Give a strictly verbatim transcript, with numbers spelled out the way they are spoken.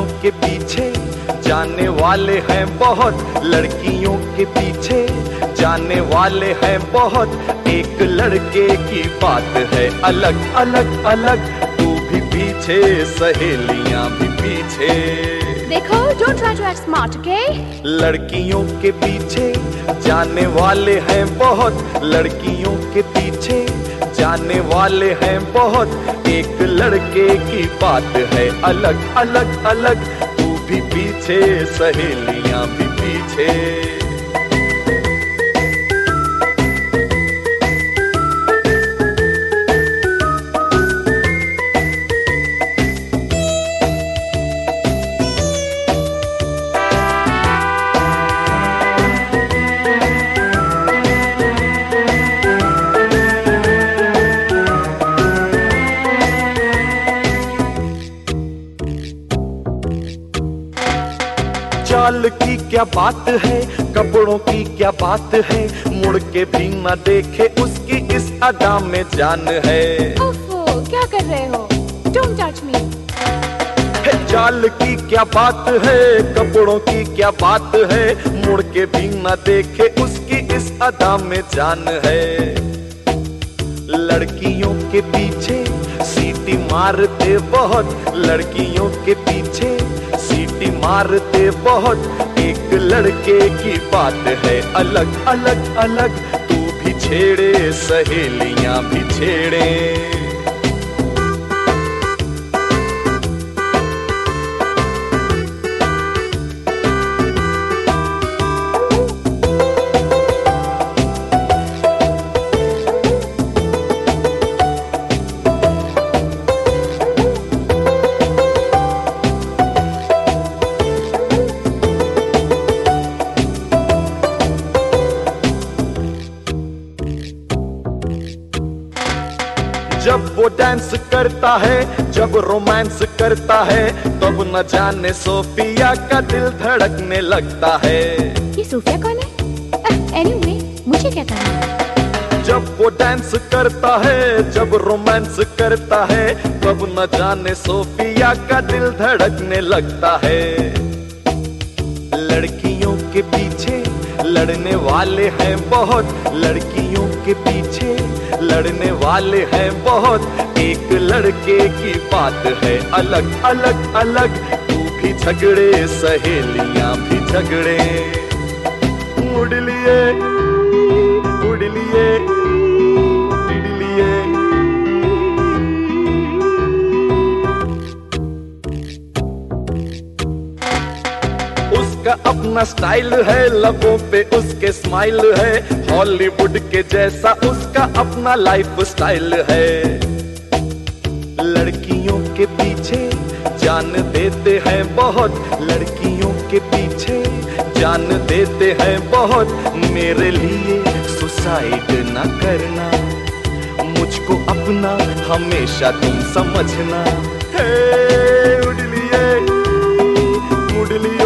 लड़कियों के पीछे जाने वाले हैं बहुत, लड़कियों के पीछे जाने वाले हैं बहुत। एक लड़के की बात है अलग अलग अलग, तू भी पीछे सहेलियां भी पीछे। देखो, don't try to act smart, okay? लड़कियों के पीछे जाने वाले हैं बहुत, लड़कियों के पीछे जाने वाले हैं बहुत। एक लड़के की बात है अलग अलग अलग, तू भी पीछे सहेलियां भी पीछे। चाल की क्या बात है, कपड़ों की क्या बात है, मुड़ के भी न देखे उसकी इस अदा में जान है। ओफो, क्या कर रहे हो? Don't touch me. चाल की क्या बात है, कपड़ों की क्या बात है, मुड़ के भी न देखे उसकी इस अदा में जान है। लड़कियों के पीछे सीटी मारते बहुत, लड़कियों के पीछे सीटी मारते बहुत। एक लड़के की बात है अलग अलग अलग, तू भी छेड़े सहेलियां भी छेड़े। जब वो डांस करता है, जब रोमांस करता है, तब न जाने सोफिया का दिल धड़कने लगता है। ये सोफिया कौन है? एनीवे, मुझे क्या करना है? जब वो डांस करता है, जब रोमांस करता है, तब न जाने सोफिया का दिल धड़कने लगता है। लड़कियों के पीछे लड़ने वाले हैं बहुत, लड़कियों के पीछे लड़ने वाले हैं बहुत। एक लड़के की बात है अलग अलग अलग, तू भी झगड़े सहेलियां भी झगड़े। उड़ लिए उड़ लिए उड़ लिए। उसका अपना स्टाइल है, लबों पे उसके स्माइल है, हॉलीवुड के जैसा उसका अपना लाइफ स्टाइल है। लड़कियों के पीछे जान देते हैं बहुत, लड़कियों के पीछे जान देते हैं बहुत। मेरे लिए सुसाइड ना करना, मुझको अपना हमेशा तुम समझना। हे उड़ लिए उड़ लिए।